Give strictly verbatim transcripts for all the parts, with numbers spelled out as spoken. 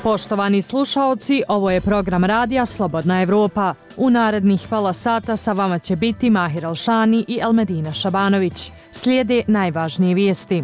Poštovani slušaoci, ovo je program radija Slobodna Evropa. U narednih pola sata sa vama će biti Mahir Alšani i Elmedina Šabanović. Slijede najvažnije vijesti.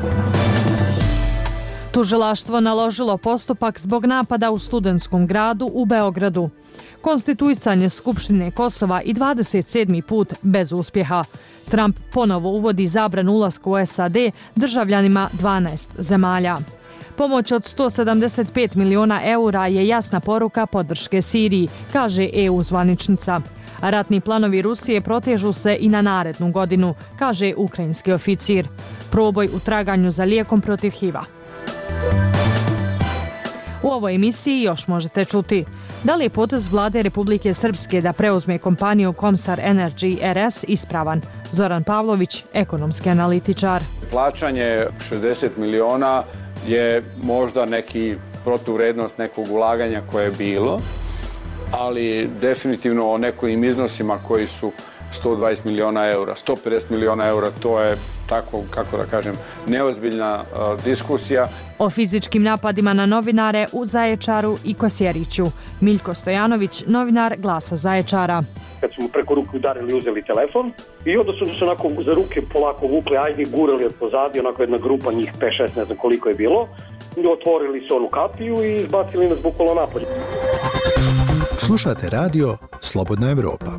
Tužilaštvo naložilo postupak zbog napada u studentskom gradu u Beogradu. Konstituisanje Skupštine Kosova i dvadeset sedmi put bez uspjeha. Trump ponovo uvodi zabranu ulaska u S A D državljanima dvanaest zemalja. Pomoć od sto sedamdeset pet miliona eura je jasna poruka podrške Siriji, kaže E U zvaničnica. Ratni planovi Rusije protežu se i na narednu godinu, kaže ukrajinski oficir. Proboj u traganju za lijekom protiv H I V-a. U ovoj emisiji još možete čuti: da li je potez vlade Republike Srpske da preuzme kompaniju Komsar Energy R S ispravan? Zoran Pavlović, ekonomski analitičar. Plaćanje šezdeset miliona je možda neki protuvrednost nekog ulaganja koje je bilo, ali definitivno o nekim iznosima koji su sto dvadeset miliona eura, sto pedeset miliona eura, to je tako, kako da kažem, neozbiljna uh, diskusija. O fizičkim napadima na novinare u Zaječaru i Kosjeriću. Miljko Stojanović, novinar Glasa Zaječara. Kad su mu preko ruke udarili, uzeli telefon i onda su se onako za ruke polako vukli, ajde, gurali od pozadi, onako jedna grupa, njih pet šest, ne znam koliko je bilo. I otvorili su onu kapiju i izbacili nas bukvalno napolje. Slušate radio Slobodna Evropa.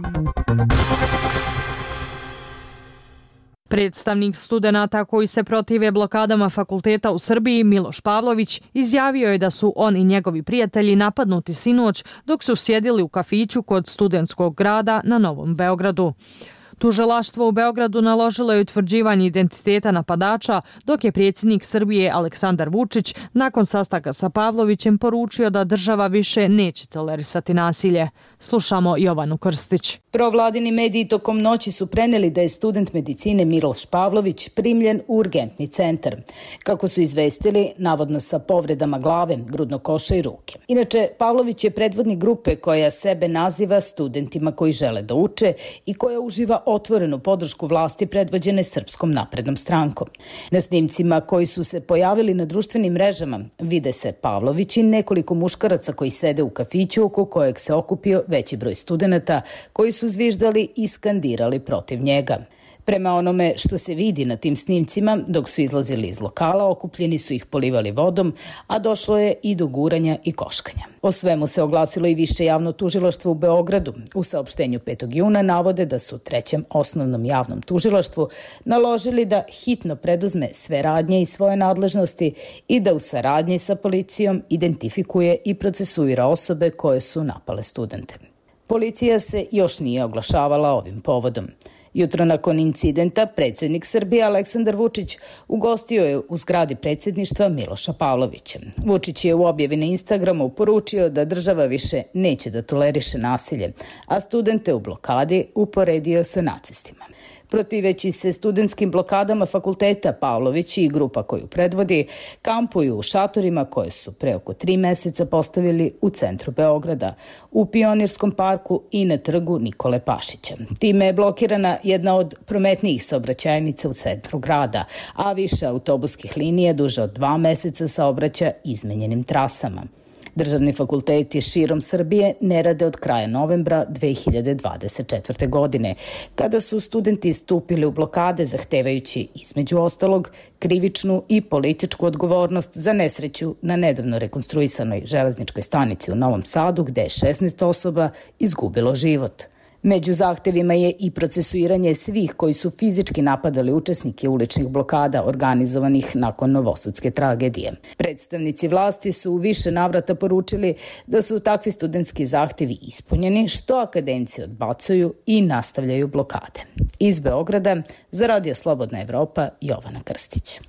Predstavnik studenata koji se protive blokadama fakulteta u Srbiji, Miloš Pavlović, izjavio je da su on i njegovi prijatelji napadnuti sinoć dok su sjedili u kafiću kod studentskog grada na Novom Beogradu. Tužilaštvo u Beogradu naložilo je utvrđivanje identiteta napadača, dok je predsjednik Srbije Aleksandar Vučić nakon sastanka sa Pavlovićem poručio da država više neće tolerisati nasilje. Slušamo Jovanu Krstić. Provladini mediji tokom noći su preneli da je student medicine Miloš Pavlović primljen u urgentni centar. Kako su izvestili, navodno sa povredama glave, grudnog koša i ruke. Inače, Pavlović je predvodnik grupe koja sebe naziva studentima koji žele da uče i koja uživa otvorenu podršku vlasti predvođene Srpskom naprednom strankom. Na snimcima koji su se pojavili na društvenim mrežama vide se Pavlović i nekoliko muškaraca koji sede u kafiću oko kojeg se okupio veći broj studenata koji su zviždali i skandirali protiv njega. Prema onome što se vidi na tim snimcima, dok su izlazili iz lokala, okupljeni su ih polivali vodom, a došlo je i do guranja i koškanja. O svemu se oglasilo i Više javno tužilaštvo u Beogradu. U saopštenju petog juna navode da su Trećem osnovnom javnom tužilaštvu naložili da hitno preduzme sve radnje i svoje nadležnosti i da u saradnji sa policijom identifikuje i procesuira osobe koje su napale studente. Policija se još nije oglašavala ovim povodom. Jutro nakon incidenta, predsjednik Srbije Aleksandar Vučić ugostio je u zgradi predsjedništva Miloša Pavlovića. Vučić je u objavi na Instagramu poručio da država više neće da toleriše nasilje, a studente u blokadi uporedio sa nacistima. Protiveći se studentskim blokadama fakulteta, Pavlović i grupa koju predvodi kampuju u šatorima koje su pre oko tri meseca postavili u centru Beograda, u Pionirskom parku i na trgu Nikole Pašića. Time je blokirana jedna od prometnijih saobraćajnica u centru grada, a više autobuskih linija duže od dva meseca saobraća izmenjenim trasama. Državni fakulteti širom Srbije ne rade od kraja novembra dve hiljade dvadeset četvrte. godine, kada su studenti stupili u blokade zahtevajući, između ostalog, krivičnu i političku odgovornost za nesreću na nedavno rekonstruisanoj železničkoj stanici u Novom Sadu, gde je šesnaest osoba izgubilo život. Među zahtevima je i procesuiranje svih koji su fizički napadali učesnike uličnih blokada organizovanih nakon novosadske tragedije. Predstavnici vlasti su u više navrata poručili da su takvi studentski zahtevi ispunjeni, što akademci odbacuju i nastavljaju blokade. Iz Beograda za Radio Slobodna Evropa, Jovana Krstić.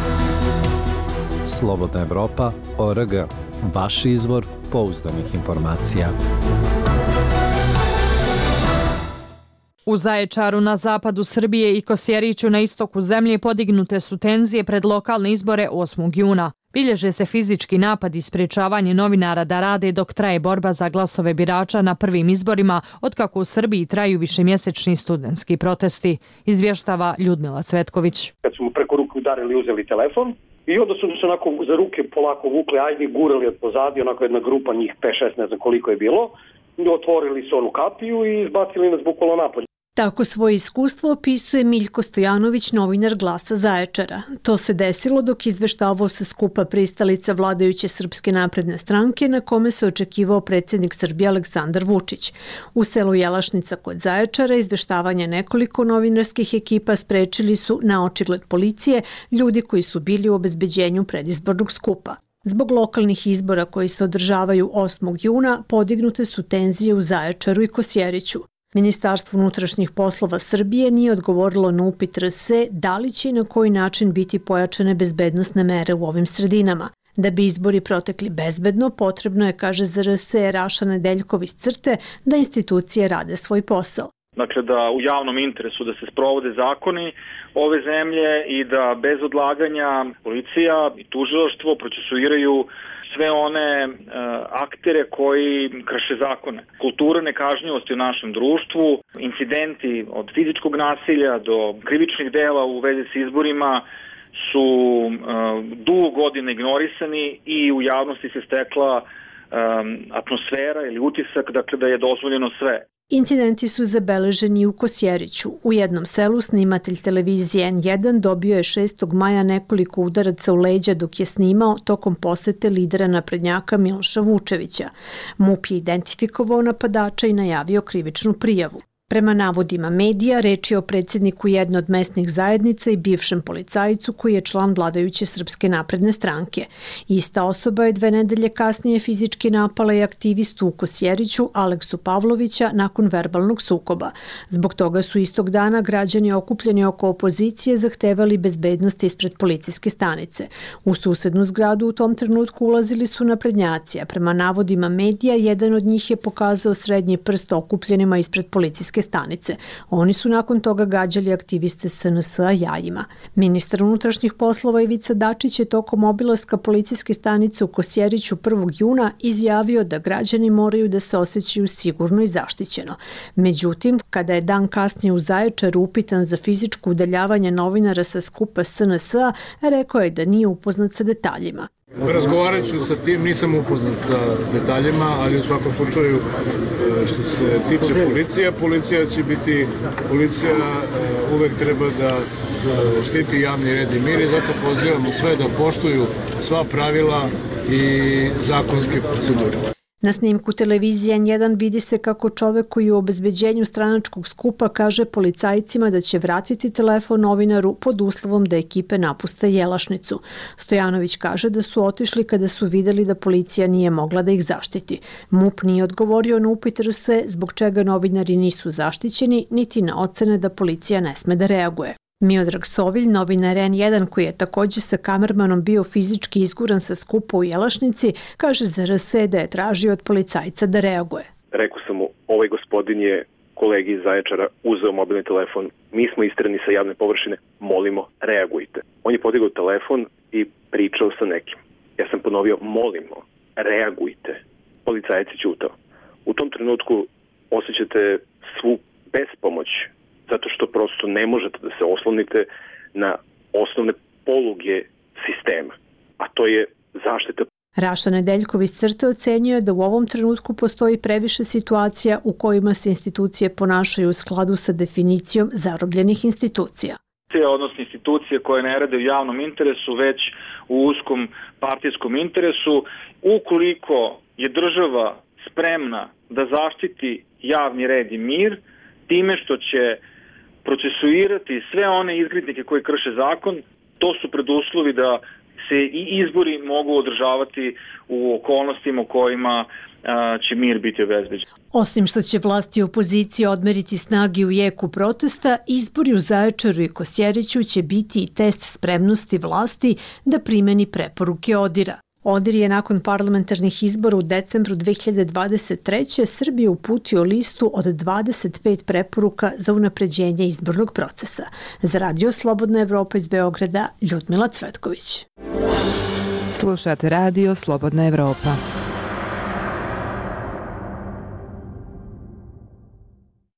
Slobodna Evropa, O R G. Vaš izvor pouzdanih informacija. U Zaječaru na zapadu Srbije i Kosjeriću na istoku zemlje podignute su tenzije pred lokalne izbore osmog juna. Bilježe se fizički napad i sprečavanje novinara da rade dok traje borba za glasove birača na prvim izborima, otkako u Srbiji traju višemjesečni studentski protesti, izvještava Ljudmila Cvetković. Kad su mu preko ruke udarili, uzeli telefon I onda su se onako za ruke polako vukli, ajde gurali od pozadi, onako jedna grupa njih pet šest, ne znam koliko je bilo. Otvorili su onu kapiju i izbacili nas bukvalno napolje. Tako svoje iskustvo opisuje Miljko Stojanović, novinar Glasa Zaječara. To se desilo dok izveštavao sa skupa pristalica vladajuće Srpske napredne stranke na kome se očekivao predsjednik Srbije Aleksandar Vučić. U selu Jelašnica kod Zaječara izveštavanje nekoliko novinarskih ekipa sprečili su na očigled policije ljudi koji su bili u obezbeđenju predizbornog skupa. Zbog lokalnih izbora koji se održavaju osmog juna podignute su tenzije u Zaječaru i Kosjeriću. Ministarstvo unutrašnjih poslova Srbije nije odgovorilo na upit R S da li će i na koji način biti pojačane bezbednosne mere u ovim sredinama. Da bi izbori protekli bezbedno, potrebno je, kaže za R S Raša Nedeljkov iz CRTE, da institucije rade svoj posao. Dakle, da u javnom interesu da se sprovode zakoni ove zemlje i da bez odlaganja policija i tužilaštvo procesuiraju sve one e, aktere koji krše zakone. Kultura nekažnjivosti u našem društvu, incidenti od fizičkog nasilja do krivičnih dela u vezi s izborima su e, dugo godina ignorisani i u javnosti se stekla e, atmosfera ili utisak, dakle, da je dozvoljeno sve. Incidenti su zabeleženi u Kosjeriću. U jednom selu snimatelj televizije N jedan dobio je šestog maja nekoliko udaraca u leđa dok je snimao tokom posete lidera naprednjaka Miloša Vučevića. MUP je identifikovao napadača i najavio krivičnu prijavu. Prema navodima medija, reč je o predsjedniku jedne od mesnih zajednica i bivšem policajcu koji je član vladajuće Srpske napredne stranke. Ista osoba je dve nedelje kasnije fizički napala i aktivistu u Kosjeriću Aleksu Pavlovića nakon verbalnog sukoba. Zbog toga su istog dana građani okupljeni oko opozicije zahtevali bezbednost ispred policijske stanice. U susednu zgradu u tom trenutku ulazili su naprednjaci, a prema navodima medija jedan od njih je pokazao srednji prst okupljenima ispred policijske stanice. Oni su nakon toga gađali aktiviste S N S-a jajima. Ministar unutrašnjih poslova Ivica Dačić je tokom obilaska policijske stanice u Kosjeriću prvog juna izjavio da građani moraju da se osjećaju sigurno i zaštićeno. Međutim, kada je dan kasnije u Zaječaru upitan za fizičko udaljavanje novinara sa skupa S N S-a, rekao je da nije upoznat sa detaljima. Razgovarat ću sa tim, nisam upoznat sa detaljima, ali u svakom slučaju što se tiče policija, policija će biti, policija uvek treba da štiti javni red i mir i zato pozivamo sve da poštuju sva pravila i zakonske procedure. Na snimku televizije N jedan vidi se kako čovek koji u obezbeđenju stranačkog skupa kaže policajcima da će vratiti telefon novinaru pod uslovom da ekipe napuste Jelašnicu. Stojanović kaže da su otišli kada su videli da policija nije mogla da ih zaštiti. MUP nije odgovorio na upit R S zbog čega novinari nisu zaštićeni, niti na ocene da policija ne sme da reaguje. Miodrag Sovilj, novinar N jedan koji je također sa kamermanom bio fizički izguran sa skupa u Jelašnici, kaže za R S da je tražio od policajca da reaguje. Rekao sam mu, ovaj gospodin je kolegi iz Zaječara uzeo mobilni telefon, mi smo istrani sa javne površine, molimo, reagujte. On je podigao telefon i pričao sa nekim. Ja sam ponovio, molimo, reagujte. Policajac je ćutao. U tom trenutku osjećate svu bespomoć zato što prosto ne možete da se oslonite na osnovne poluge sistema, a to je zaštita. Raša Nedeljkov iz CRTE ocenjuje da u ovom trenutku postoji previše situacija u kojima se institucije ponašaju u skladu sa definicijom zarobljenih institucija. Odnosno institucije koje ne rade u javnom interesu, već u uskom partijskom interesu, ukoliko je država spremna da zaštiti javni red i mir, time što će procesuirati sve one izgrednike koji krše zakon, to su preduslovi da se i izbori mogu održavati u okolnostima u kojima a, će mir biti obezbeđen. Osim što će vlasti i opozicija odmeriti snagi u jeku protesta, izbori u Zaječaru i Kosjeriću će biti i test spremnosti vlasti da primeni preporuke ODIR-a. ODIR je nakon parlamentarnih izbora u decembru dve hiljade dvadeset treće. Srbiju uputio listu od dvadeset pet preporuka za unapređenje izbornog procesa. Za Radio Slobodna Evropa iz Beograda, Ljudmila Cvetković. Slušate Radio Slobodna Evropa.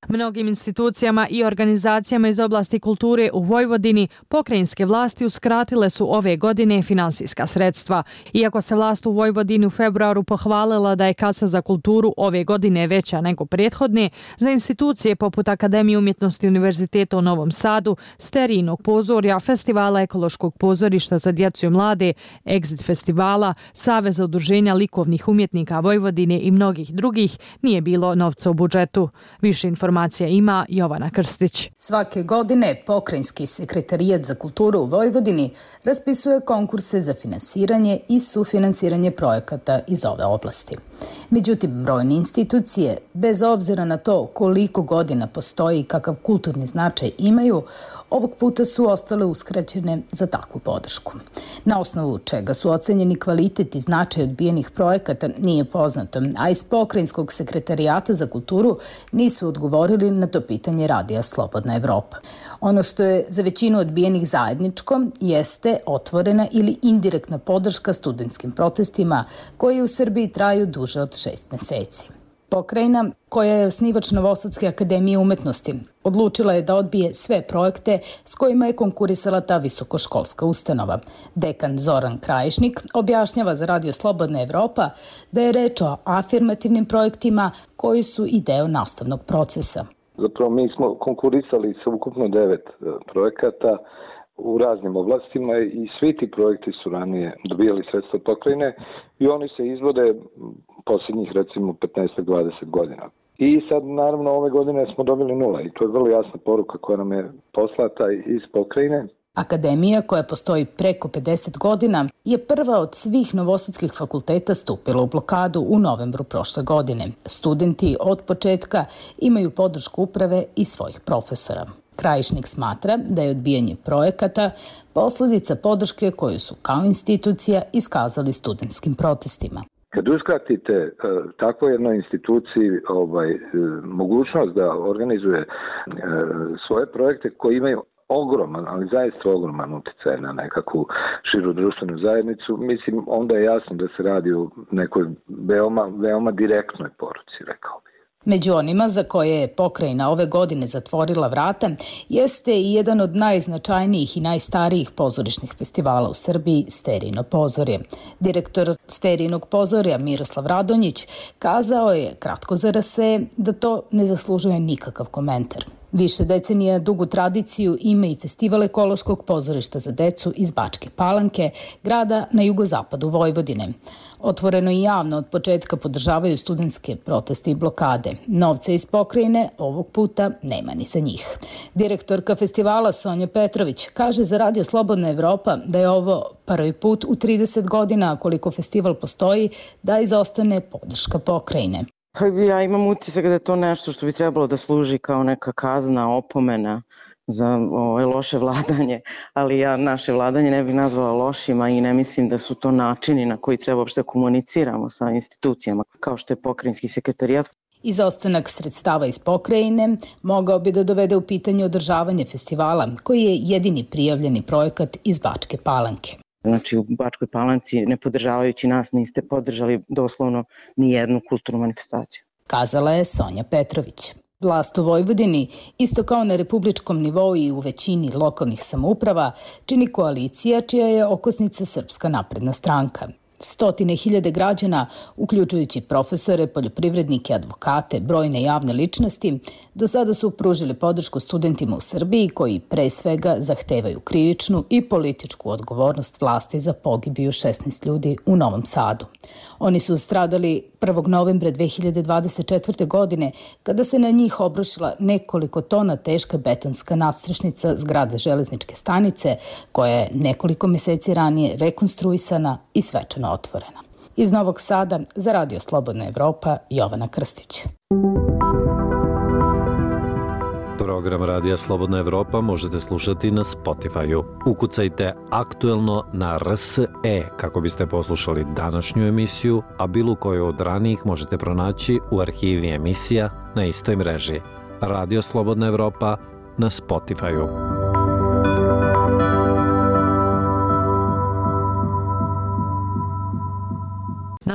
Mnogim institucijama i organizacijama iz oblasti kulture u Vojvodini pokrajinske vlasti uskratile su ove godine finansijska sredstva. Iako se vlast u Vojvodini u februaru pohvalila da je kasa za kulturu ove godine veća nego prethodne, za institucije poput Akademije umjetnosti Univerziteta u Novom Sadu, Sterijinog pozorja, Festivala ekološkog pozorišta za djecu i mlade, Exit festivala, Saveza udruženja likovnih umjetnika Vojvodine i mnogih drugih, nije bilo novca u budžetu. Više informacija ima Jovana Krstić. Svake godine Pokrajinski sekretarijat za kulturu u Vojvodini raspisuje konkurse za finansiranje i sufinansiranje projekata iz ove oblasti. Međutim, brojne institucije, bez obzira na to koliko godina postoji i kakav kulturni značaj imaju, ovog puta su ostale uskraćene za takvu podršku. Na osnovu čega su ocenjeni kvalitet i značaj odbijenih projekata nije poznato, a iz Pokrajinskog sekretarijata za kulturu nisu odgovorili na to pitanje Radija Slobodna Evropa. Ono što je za većinu odbijenih zajedničko jeste otvorena ili indirektna podrška studentskim protestima koji u Srbiji traju duže od šest meseci. Pokrajina, koja je osnivač Novosadske akademije umetnosti, odlučila je da odbije sve projekte s kojima je konkurisala ta visokoškolska ustanova. Dekan Zoran Krajišnik objašnjava za Radio Slobodna Evropa da je reč o afirmativnim projektima koji su i deo nastavnog procesa. Zapravo mi smo konkurisali sa ukupno devet projekata u raznim oblastima i svi ti projekti su ranije dobijali sredstva pokrajine i oni se izvode posljednjih recimo petnaest do dvadeset godina. I sad naravno ove godine smo dobili nula i to je vrlo jasna poruka koja nam je poslata iz pokrajine. Akademija, koja postoji preko pedeset godina, je prva od svih novosadskih fakulteta stupila u blokadu u novembru prošle godine. Studenti od početka imaju podršku uprave i svojih profesora. Krajišnik smatra da je odbijanje projekata posljedica podrške koju su kao institucija iskazali studentskim protestima. Kad uskratite e, takvoj jednoj instituciji ovaj, e, mogućnost da organizuje e, svoje projekte koji imaju ogroman, ali zaista ogroman utjecaj na nekakvu širu društvenu zajednicu, mislim onda je jasno da se radi o nekoj veoma, veoma direktnoj poruci, rekao bih. Među onima za koje je pokrajina ove godine zatvorila vrata jeste i jedan od najznačajnijih i najstarijih pozorišnih festivala u Srbiji, Sterijino pozorje. Direktor Sterijinog pozorja Miroslav Radonjić kazao je kratko za Rase da to ne zaslužuje nikakav komentar. Više decenija dugu tradiciju ima i Festival ekološkog pozorišta za decu iz Bačke Palanke, grada na jugozapadu Vojvodine. Otvoreno i javno od početka podržavaju studentske proteste i blokade. Novca iz pokrajine ovog puta nema ni za njih. Direktorka festivala Sonja Petrović kaže za Radio Slobodna Evropa da je ovo prvi put u trideset godina koliko festival postoji da izostane podrška pokrajine. Ja imam utisak da je to nešto što bi trebalo da služi kao neka kazna, opomena za ovo, loše vladanje, ali ja naše vladanje ne bih nazvala lošima i ne mislim da su to načini na koji treba uopšte komuniciramo sa institucijama, kao što je pokrajinski sekretarijat. Izostanak sredstava iz pokrajine mogao bi da dovede u pitanje održavanje festivala, koji je jedini prijavljeni projekat iz Bačke Palanke. Znači u Bačkoj Palanci, ne podržavajući nas, niste podržali doslovno ni jednu kulturnu manifestaciju. Kazala je Sonja Petrović. Vlast u Vojvodini, isto kao na republičkom nivou i u većini lokalnih samouprava, čini koalicija čija je okosnica Srpska napredna stranka. Stotine hiljade građana, uključujući profesore, poljoprivrednike, advokate, brojne javne ličnosti, do sada su pružili podršku studentima u Srbiji koji pre svega zahtevaju krivičnu i političku odgovornost vlasti za pogibiju šesnaest ljudi u Novom Sadu. Oni su stradali prvog novembra dve hiljade dvadeset četvrte. godine kada se na njih obrušila nekoliko tona teška betonska nadstrešnica zgrade železničke stanice koja je nekoliko meseci ranije rekonstruisana i svečano otvorena. Iz Novog Sada za Radio Slobodna Evropa, Jovana Krstić. Program Radija Slobodna Evropa možete slušati na Spotify-u. Ukucajte aktuelno na R S E kako biste poslušali današnju emisiju, a bilo koju od ranijih možete pronaći u arhivi emisija na istoj mreži. Radio Slobodna Evropa na Spotify-u. Na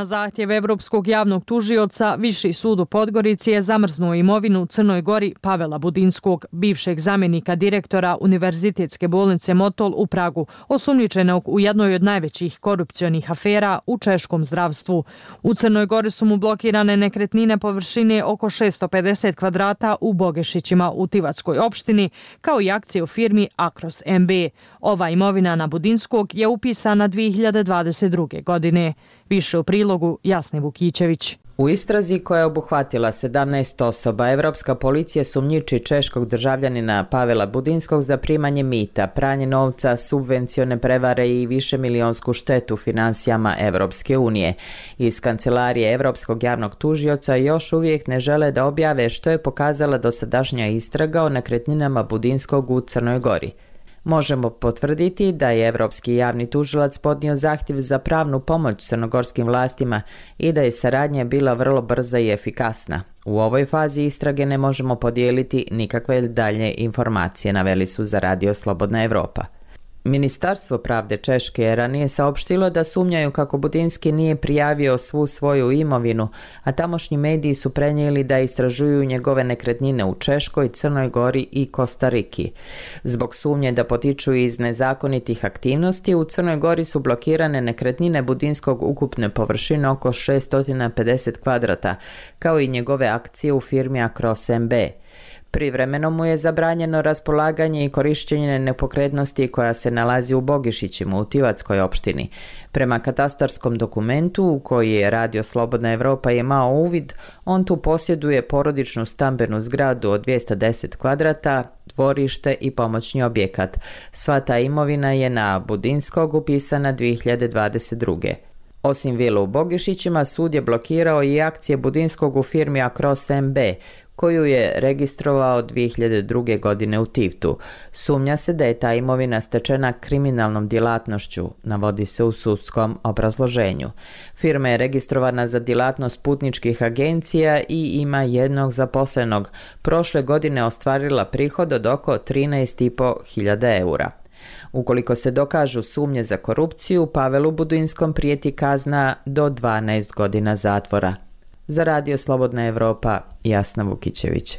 Na zahtjev Evropskog javnog tužioca, Viši sud u Podgorici je zamrznuo imovinu u Crnoj Gori Pavela Budinskog, bivšeg zamjenika direktora Univerzitetske bolnice Motol u Pragu, osumnjičenog u jednoj od najvećih korupcionih afera u češkom zdravstvu. U Crnoj Gori su mu blokirane nekretnine površine oko šesto pedeset kvadrata u Bogešićima u Tivatskoj opštini, kao i akcije u firmi Akros M B. Ova imovina na Budinskog je upisana dvije hiljade dvadeset druge. godine. Više u prilogu Jasne Vukićević. U istrazi koja je obuhvatila sedamnaest osoba, Evropska policija sumnjiči češkog državljanina Pavela Budinskog za primanje mita, pranje novca, subvencione prevare i višemilijonsku štetu finansijama Evropske unije. Iz kancelarije Evropskog javnog tužioca još uvijek ne žele da objave što je pokazala dosadašnja istraga o nekretninama Budinskog u Crnoj Gori. Možemo potvrditi da je Evropski javni tužilac podnio zahtjev za pravnu pomoć crnogorskim vlastima i da je saradnja bila vrlo brza i efikasna. U ovoj fazi istrage ne možemo podijeliti nikakve dalje informacije, naveli su za Radio Slobodna Evropa. Ministarstvo pravde Češke je ranije saopštilo da sumnjaju kako Budinski nije prijavio svu svoju imovinu, a tamošnji mediji su prenijeli da istražuju njegove nekretnine u Češkoj, Crnoj Gori i Kostariki. Zbog sumnje da potiču iz nezakonitih aktivnosti, u Crnoj Gori su blokirane nekretnine Budinskog ukupne površine oko šesto pedeset kvadrata, kao i njegove akcije u firmi Akros M B. Privremeno mu je zabranjeno raspolaganje i korištenje nepokretnosti koja se nalazi u Bogišićima u Tivatskoj opštini. Prema katastarskom dokumentu u koji je Radio Slobodna Evropa imao uvid, on tu posjeduje porodičnu stambenu zgradu od dvjesto deset kvadrata, dvorište i pomoćni objekat. Sva ta imovina je na Budinskog upisana dvije hiljade dvadeset druge. Osim vile u Bogišićima, sud je blokirao i akcije Budinskog u firmi Akros M B, koju je registrovao dvije hiljade druge. godine u Tivtu. Sumnja se da je ta imovina stečena kriminalnom djelatnošću, navodi se u sudskom obrazloženju. Firma je registrovana za djelatnost putničkih agencija i ima jednog zaposlenog. Prošle godine ostvarila prihod od oko trinaest i po hiljada eura. Ukoliko se dokažu sumnje za korupciju, Pavelu Budinskom prijeti kazna do dvanaest godina zatvora. Za Radio Slobodna Evropa, Jasna Vukićević.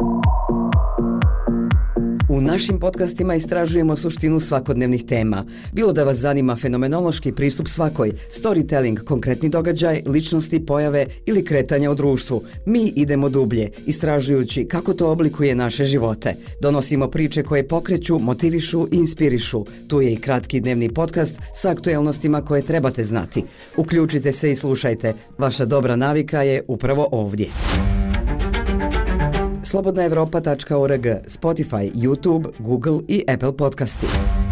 U našim podcastima istražujemo suštinu svakodnevnih tema. Bilo da vas zanima fenomenološki pristup svakoj, storytelling, konkretni događaj, ličnosti, pojave ili kretanja u društvu. Mi idemo dublje, istražujući kako to oblikuje naše živote. Donosimo priče koje pokreću, motivišu i inspirišu. Tu je i kratki dnevni podcast sa aktuelnostima koje trebate znati. Uključite se i slušajte. Vaša dobra navika je upravo ovdje. slobodna evropa tačka org, Spotify, YouTube, Google i Apple podcasti.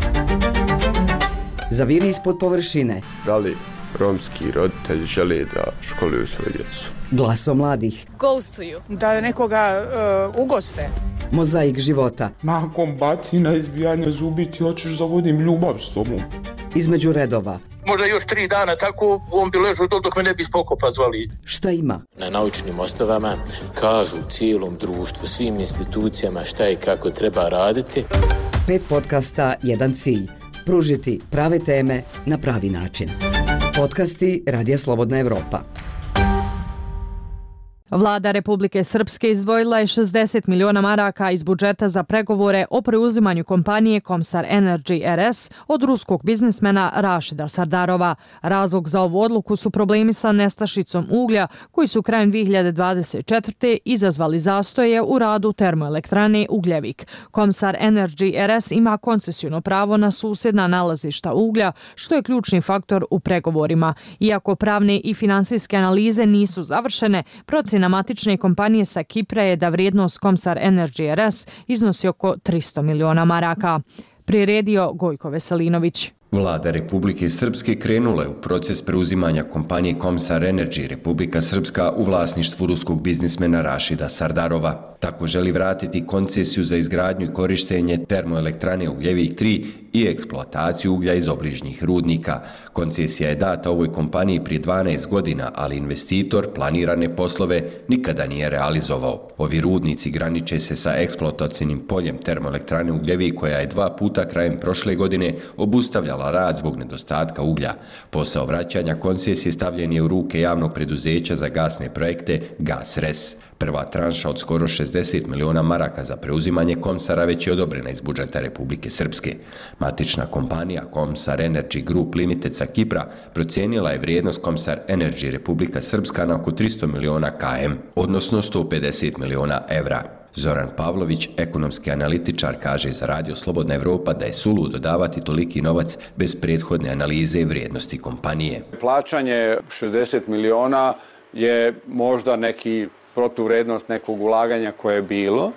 Zaviri ispod površine. Da li romski roditelji žele da školuju svoju djecu? Glaso mladih. Ghostuju. Da nekoga uh, ugoste. Mozaik života. Nakon bacina izbijanja zubi ti hoćeš da vodim ljubav s tobom. Između redova. Možda još tri dana tako on bi ležao dok me ne bi spokopa zvali. Šta ima? Na naučnim osnovama kažu cijelom društvu, svim institucijama šta i kako treba raditi. Pet podcasta, jedan cilj. Pružiti prave teme na pravi način. Podcasti Radija Slobodna Evropa. Vlada Republike Srpske izdvojila je šezdeset miliona maraka iz budžeta za pregovore o preuzimanju kompanije Komsar Energy R S od ruskog biznismena Rašida Sardarova. Razlog za ovu odluku su problemi sa nestašicom uglja koji su krajem dvije hiljade dvadeset četvrte. izazvali zastoje u radu termoelektrane Ugljevik. Komsar Energy R S ima koncesijno pravo na susjedna nalazišta uglja, što je ključni faktor u pregovorima. Iako pravne i finansijske analize nisu završene, procjena na matične kompanije sa Kipra je da vrijednost Komsar Energy R S iznosi oko tristo miliona maraka. Priredio Gojko Veselinović. Vlada Republike Srpske krenula je u proces preuzimanja kompanije Komsar Energy Republika Srpska u vlasništvu ruskog biznismena Rašida Sardarova. Tako želi vratiti koncesiju za izgradnju i korištenje termoelektrane Ugljevik tri i eksploataciju uglja iz obližnjih rudnika. Koncesija je data ovoj kompaniji prije dvanaest godina, ali investitor planirane poslove nikada nije realizovao. Ovi rudnici graniče se sa eksploatacijnim poljem termoelektrane Ugljevik koja je dva puta krajem prošle godine obustavljala obustavila rad zbog nedostatka uglja. Posao vraćanja koncesije stavljen je u ruke javnog preduzeća za gasne projekte GasRes. Prva tranša od skoro šezdeset miliona maraka za preuzimanje Komsara već je odobrena iz budžeta Republike Srpske. Matična kompanija Komsar Energy Group Limited sa Kipra procijenila je vrijednost Komsar Energy Republika Srpska na oko tristo miliona km, odnosno sto pedeset miliona evra. Zoran Pavlović, ekonomski analitičar, kaže za Radio Slobodna Evropa da je suludo davati toliki novac bez prethodne analize vrijednosti kompanije. Plaćanje šezdeset miliona je možda neki protuvrednost nekog ulaganja koje je bilo,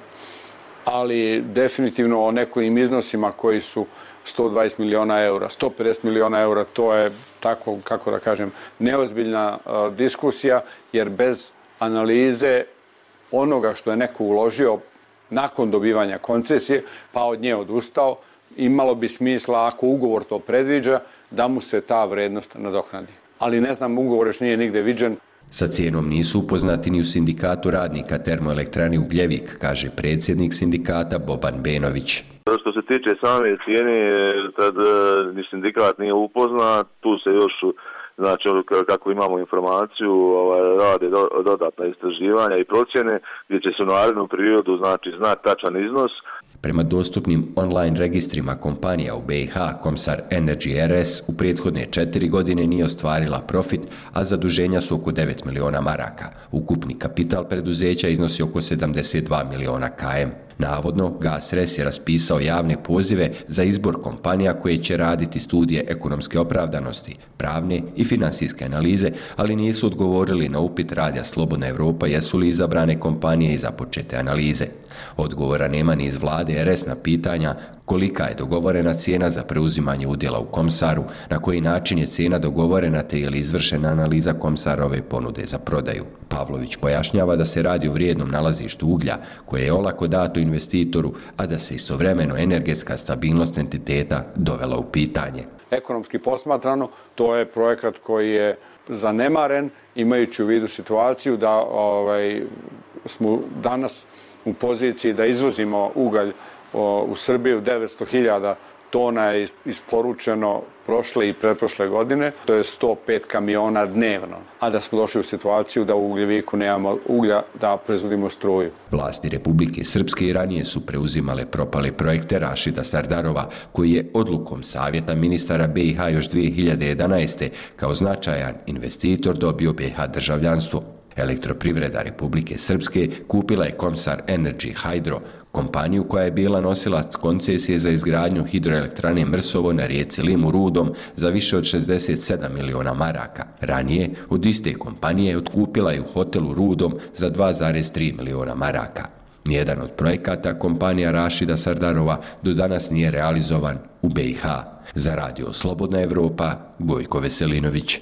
ali definitivno o nekim iznosima koji su sto dvadeset miliona eura, sto pedeset miliona eura, to je tako, kako da kažem, neozbiljna uh, diskusija, jer bez analize onoga što je neko uložio nakon dobivanja koncesije, pa od nje odustao, imalo bi smisla, ako ugovor to predviđa, da mu se ta vrednost nadoknadi. Ali ne znam, ugovor još nije nigde viđen. Sa cijenom nisu upoznati ni u sindikatu radnika termoelektrani Ugljevik, kaže predsjednik sindikata Boban Benović. Što se tiče same cijene, tad ni sindikat nije upoznat, tu se još, znači kako imamo informaciju, rade dodatna istraživanja i procjene gdje će se u narednom periodu znači znati tačan iznos. Prema dostupnim online registrima kompanija u B i H, Komsar Energy R S u prethodne četiri godine nije ostvarila profit, a zaduženja su oko devet miliona maraka. Ukupni kapital preduzeća iznosi oko sedamdeset dva miliona km. Navodno, GasRes je raspisao javne pozive za izbor kompanija koje će raditi studije ekonomske opravdanosti, pravne i finansijske analize, ali nisu odgovorili na upit Radija Slobodna Evropa jesu li izabrane kompanije i započete analize. Odgovora nema ni iz vlade R S na pitanja kolika je dogovorena cijena za preuzimanje udjela u Komsaru, na koji način je cijena dogovorena te je li izvršena analiza Komsarove ponude za prodaju. Pavlović pojašnjava da se radi o vrijednom nalazištu uglja koje je olako dato investitoru, a da se istovremeno energetska stabilnost entiteta dovela u pitanje. Ekonomski posmatrano, to je projekat koji je zanemaren, imajući u vidu situaciju da ovaj, smo danas u poziciji da izvozimo ugalj o, u Srbiju. Devetsto hiljada tona je isporučeno prošle i pretprošle godine, to je sto pet kamiona dnevno, a da smo došli u situaciju da u Ugljeviku nemamo uglja da proizvodimo struju. Vlasti Republike Srpske i ranije su preuzimale propale projekte Rašida Sardarova, koji je odlukom Savjeta ministara B i H još dvije hiljade jedanaeste kao značajan investitor dobio B i H državljanstvo. Elektroprivreda Republike Srpske kupila je Komsar Energy Hydro, kompaniju koja je bila nosilac koncesije za izgradnju hidroelektrane Mrsovo na rijeci Limu Rudom za više od šezdeset sedam miliona maraka. Ranije od iste kompanije otkupila je u hotelu Rudom za dva zarez tri miliona maraka. Nijedan od projekata kompanija Rašida Sardarova do danas nije realizovan u B i H. Za Radio Slobodna Evropa, Gojko Veselinović.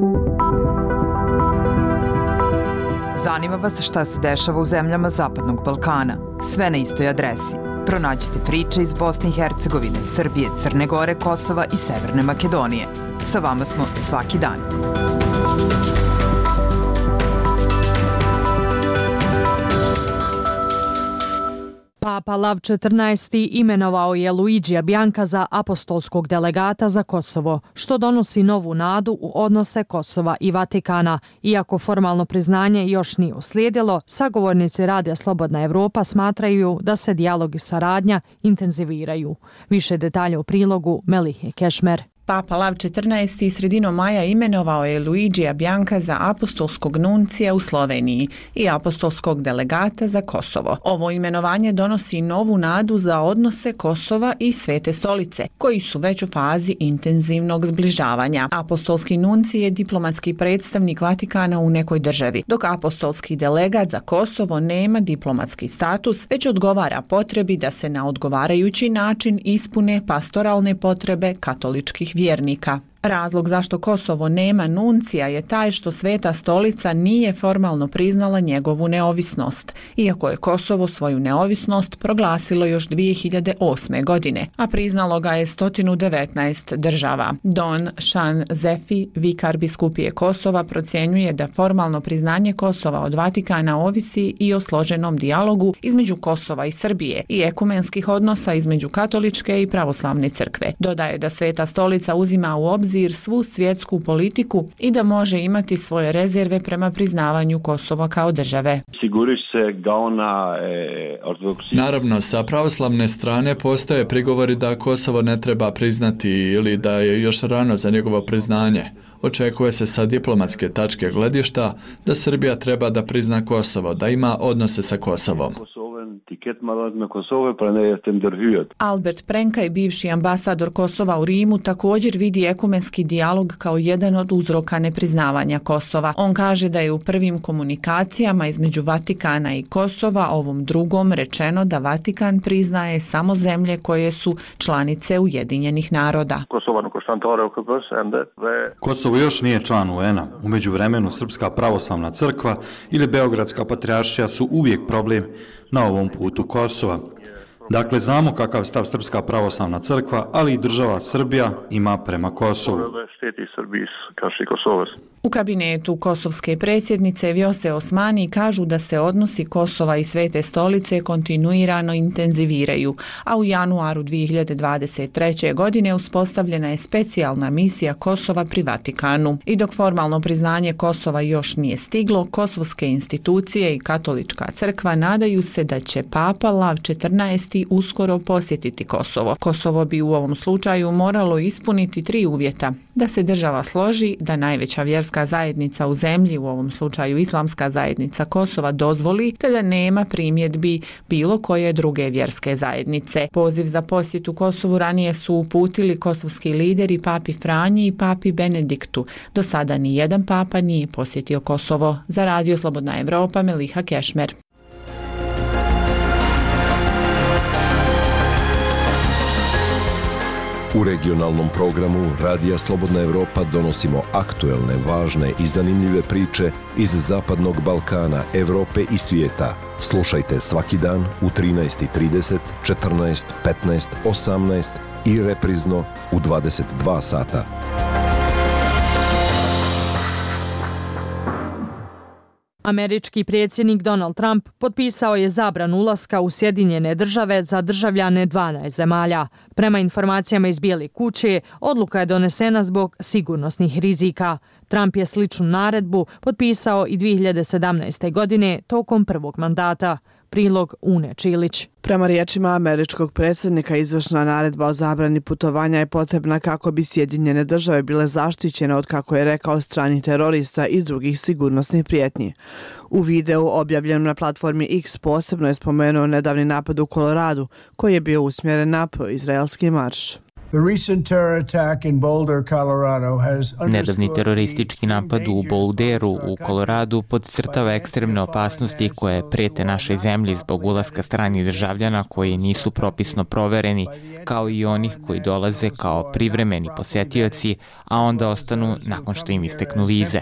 Zanima vas šta se dešava u zemljama Zapadnog Balkana. Sve na istoj adresi. Pronađite priče iz Bosne i Hercegovine, Srbije, Crne Gore, Kosova i Severne Makedonije. Sa vama smo svaki dan. Papa Lav četrnaesti imenovao je Luigija Bianca za apostolskog delegata za Kosovo, što donosi novu nadu u odnose Kosova i Vatikana. Iako formalno priznanje još nije uslijedilo, sagovornici Radija Slobodna Evropa smatraju da se dijalog i saradnja intenziviraju. Više detalja u prilogu Melihe Kešmer. Papa Lav četrnaesti sredinom maja imenovao je Luigija Bianca za apostolskog nuncija u Sloveniji i apostolskog delegata za Kosovo. Ovo imenovanje donosi novu nadu za odnose Kosova i Svete stolice, koji su već u fazi intenzivnog zbližavanja. Apostolski nunci je diplomatski predstavnik Vatikana u nekoj državi, dok apostolski delegat za Kosovo nema diplomatski status, već odgovara potrebi da se na odgovarajući način ispune pastoralne potrebe katoličkih vjernika. Razlog zašto Kosovo nema nuncija je taj što Sveta stolica nije formalno priznala njegovu neovisnost, iako je Kosovo svoju neovisnost proglasilo još dvije hiljade osme. godine, a priznalo ga je sto devetnaest država. Don Shan Zefi, vikar biskupije Kosova, procjenjuje da formalno priznanje Kosova od Vatikana ovisi i o složenom dijalogu između Kosova i Srbije i ekumenskih odnosa između katoličke i pravoslavne crkve. Dodaje da Sveta stolica uzima u obzir svu svjetsku politiku i da može imati svoje rezerve prema priznavanju Kosova kao države. Naravno, sa pravoslavne strane postoje prigovori da Kosovo ne treba priznati ili da je još rano za njegovo priznanje. Očekuje se sa diplomatske tačke gledišta da Srbija treba da prizna Kosovo, da ima odnose sa Kosovom. Albert Prenkaj, bivši ambasador Kosova u Rimu, također vidi ekumenski dijalog kao jedan od uzroka nepriznavanja Kosova. On kaže da je u prvim komunikacijama između Vatikana i Kosova ovom drugom rečeno da Vatikan priznaje samo zemlje koje su članice Ujedinjenih naroda. Kosovo još nije član U N-a. U međuvremenu Srpska pravoslavna crkva ili Beogradska patrijaršija su uvijek problem na ovom putu Kosova. Dakle, znamo kakav stav Srpska pravoslavna crkva, ali i država Srbija ima prema Kosovu. U kabinetu kosovske predsjednice Vjose Osmani kažu da se odnosi Kosova i Svete stolice kontinuirano intenziviraju, a u januaru dvije hiljade dvadeset treće. godine uspostavljena je specijalna misija Kosova pri Vatikanu. I dok formalno priznanje Kosova još nije stiglo, kosovske institucije i katolička crkva nadaju se da će Papa Lav četrnaesti. uskoro posjetiti Kosovo. Kosovo bi u ovom slučaju moralo ispuniti tri uvjeta: da se država složi, da najveća vjerska zajednica u zemlji, u ovom slučaju Islamska zajednica Kosova, dozvoli, te da nema primjedbi bilo koje druge vjerske zajednice. Poziv za posjetu Kosovu ranije su uputili kosovski lideri Papi Franji i Papi Benediktu. Do sada ni jedan papa nije posjetio Kosovo. Za Radio Slobodna Evropa, Meliha Kešmer. U regionalnom programu Radija Slobodna Evropa donosimo aktuelne, važne i zanimljive priče iz Zapadnog Balkana, Evrope i svijeta. Slušajte svaki dan u trinaest i trideset, četrnaest, petnaest, osamnaest i reprizno u dvadeset dva sata. Američki predsjednik Donald Trump potpisao je zabranu ulaska u Sjedinjene države za državljane dvanaest zemalja. Prema informacijama iz Bijele kuće, odluka je donesena zbog sigurnosnih rizika. Trump je sličnu naredbu potpisao i dvije hiljade sedamnaeste. godine tokom prvog mandata. Prilog Une Čilić. Prema riječima američkog predsjednika, izvršna naredba o zabrani putovanja je potrebna kako bi Sjedinjene države bile zaštićene od, kako je rekao, stranih terorista i drugih sigurnosnih prijetnji. U videu objavljenom na platformi X posebno je spomenuo nedavni napad u Koloradu, koji je bio usmjeren na pro-izraelski marš. Nedavni teroristički napad u Boulderu u Koloradu podcrtava ekstremne opasnosti koje prete našoj zemlji zbog ulaska stranih državljana koji nisu propisno provereni, kao i onih koji dolaze kao privremeni posjetioci, a onda ostanu nakon što im isteknu vize.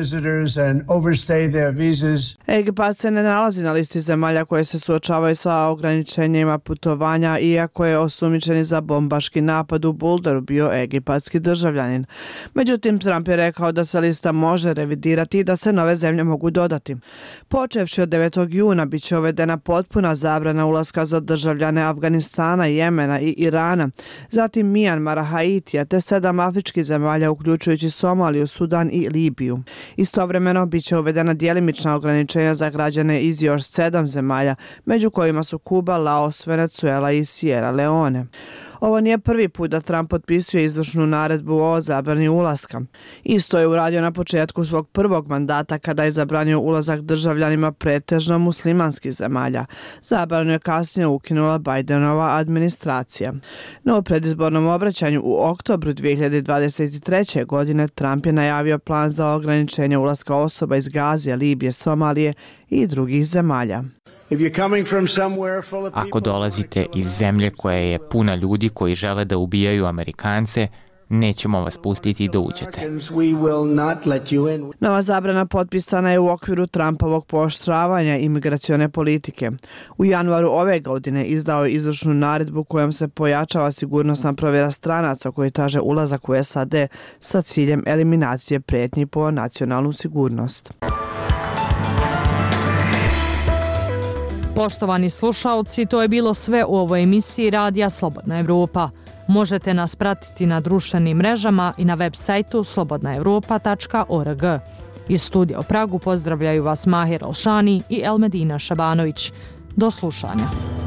Egipat se ne nalazi na listi zemalja koje se suočavaju sa ograničenjima putovanja, iako je osumnjičeni za bombaški napad u Boulderu bio egipatski državljanin. Međutim, Trump je rekao da se lista može revidirati i da se nove zemlje mogu dodati. Počevši od devetog juna bit će uvedena potpuna zabrana ulaska za državljane Afganistana, Jemena i Irana, zatim Mijanmara, Haitija te sedam afričkih zemalja uključujući Somaliju, Sudan i Libiju. Istovremeno bit će uvedena djelimična ograničenja za građane iz još sedam zemalja, među kojima su Kuba, Laos, Venezuela i Sierra Leone. Ovo nije prvi put da Trump potpisuje izvršnu naredbu o zabrani ulaska. Isto je uradio na početku svog prvog mandata kada je zabranio ulazak državljanima pretežno muslimanskih zemalja. Zabranu je kasnije ukinula Bidenova administracija. No u predizbornom obraćanju u oktobru dvije hiljade dvadeset treće. godine Trump je najavio plan za ograničenje ulaska osoba iz Gazije, Libije, Somalije i drugih zemalja. Ako dolazite iz zemlje koja je puna ljudi koji žele da ubijaju Amerikance, nećemo vas pustiti da uđete. Nova zabrana potpisana je u okviru Trumpovog pooštravanja imigracione politike. U januaru ove godine izdao je izvršnu naredbu kojom se pojačava sigurnosna provjera stranaca koji traže ulazak u S A D sa ciljem eliminacije pretnji po nacionalnu sigurnost. Poštovani slušaoci, to je bilo sve u ovoj emisiji Radija Slobodna Evropa. Možete nas pratiti na društvenim mrežama i na web sajtu slobodna evropa tačka org. Iz studija u Pragu pozdravljaju vas Mahir Alšani i Elmedina Šabanović. Do slušanja.